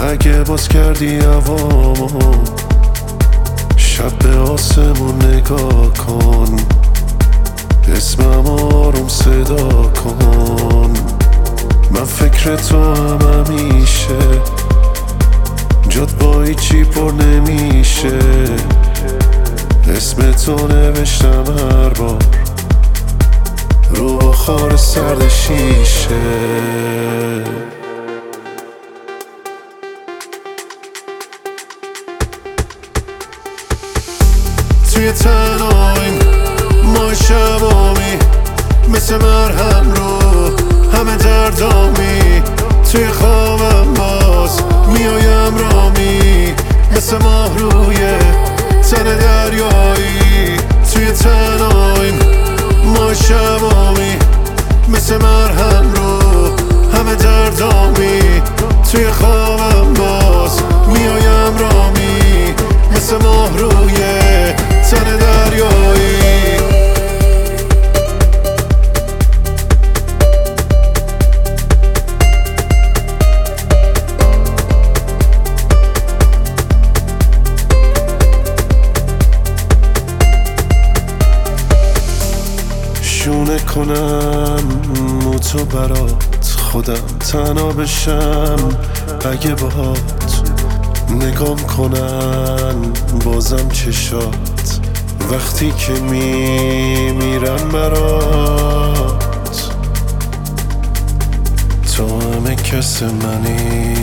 اگه باز کردی هوامو شب به آسمون نگاه کن، اسمم آروم صدا کن. من فکر تو هم همیشه، جات با هیچی پر نمیشه. اسم تو نوشتم هر بار رو بخار سرد شیشه. توی تنهاییم ما شبامی، مثل مرهم رو همه دردامی. توی خوابم باز میایم رامی، مثل ماه روی تن دریایی. توی تنهاییم ما شبامی، مثل مرهم رو همه دردامی. توی خوابم باز میایم رامی، مثل ماه روی تن دریایی. شونه کنم موتو برات، خودم تنها بشم اگه باهات. نگام کنن بازم چشات وقتی که میمیرم برات. تو همه کس منی،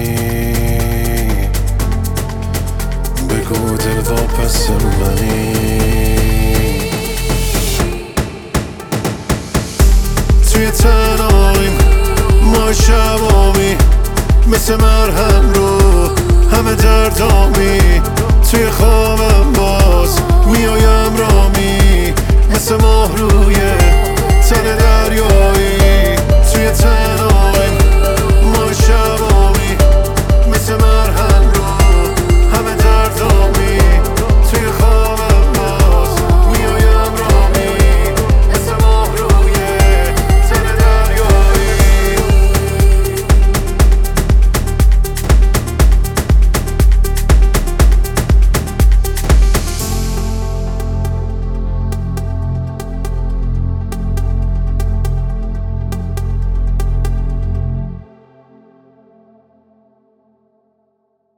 بگو دل واپس منی. توی تنهاییم ما شبامی، مثل مرهم رو همه دردامی. توی خوابم باز میایم رامی، مثل ماه روی